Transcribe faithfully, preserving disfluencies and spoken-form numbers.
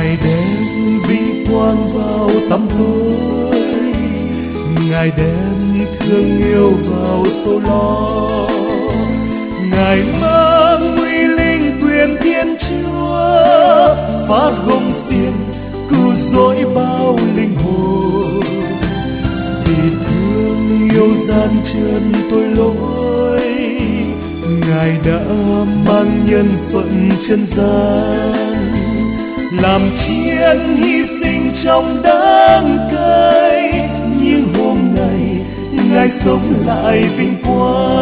Ngài đem vinh quang vào tăm tối, Ngài đem thương yêu vào sâu lo. Ngài mang nguy linh quyền Thiên Chúa, phát gông xiềng cứu rỗi bao linh hồn. Vì thương yêu gian chân tôi lỗi, Ngài đã mang nhân phận chân gian, làm chiên hy sinh trong đắng cay. Nhưng hôm nay Ngài sống lại vinh quang,